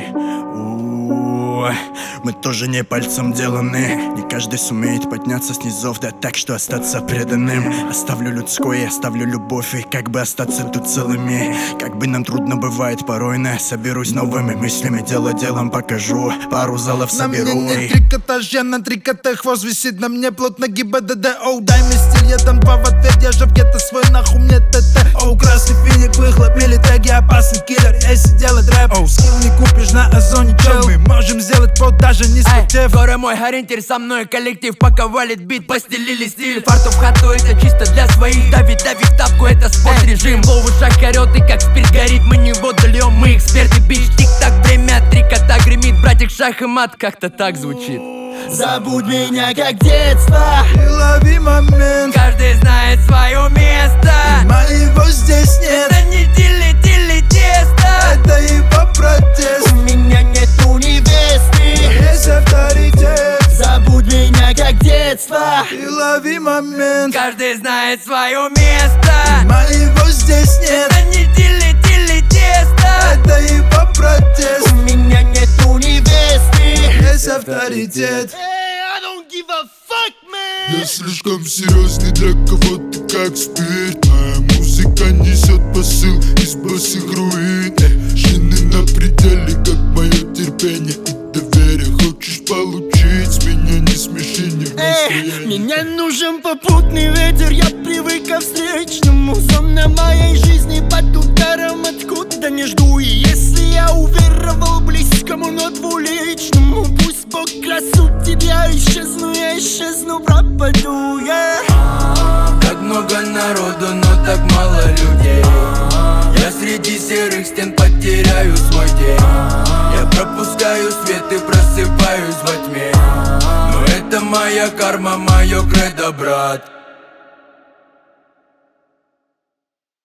Мы тоже не пальцем деланы. Не каждый сумеет подняться с низов, да так, что остаться преданным. Оставлю людское, оставлю любовь, и как бы остаться тут целыми. Как бы нам трудно бывает порой, но я соберусь новыми мыслями. Дело делом покажу, пару залов соберу. На мне не трикотаж, я на трикоте, хвост висит на мне плотно ГИБДД. Оу, дай мне стиль, я дам 2 в ответ. Я же в гетто свой, нахуй мне ТТ. Оу, красный финик, выхлоп, милитеги, опасный киллер. Если делать рэп, оу, скилл не купишь на озоне, чел. Мы можем сделать под даже не спотев. Горы мой ориентир, со мной коллектив, пока валит бит, постелили стиль. Фарту в хату, это чисто для своих. Давид в тапку, это спорт-режим. Лов в ушах орёт, и как спирт горит. Мы не воду льем, мы эксперты, бич. Тик-так, время, трикота гремит. Братик, шах и мат, как-то так звучит. Забудь меня, как детство, И лови момент, Каждый знает свое место. моего здесь нет. Это не тили тесто. Это его протест. у меня нету невесты. Есть авторитет, Забудь меня, как детство, и лови момент. Каждый знает свое место. Моего здесь нет. Это не тили тесто. Это его протест. у меня нету невесты. Есть авторитет. I don't give a fuck, man. Я слишком серьезный для кого-то, как спирт. Моя музыка несет посыл из босых руин. Шины на пределе, как мое терпение и доверие. Хочешь получить с меня, не смеши, не в настроении. Мне нужен попутный ветер, я привык ко встречному. Зона моей жизни под ударом, откуда не жду. И если я уверовал близкому, но двуличному, пусть Бог красу тебя, исчезну, я исчезну, пропаду, Как много народу, но так мало людей. Я среди серых стен потеряю свой день. Я пропускаю свет и просыпаюсь во тьме. Но это моя карма, мое кредо, брат.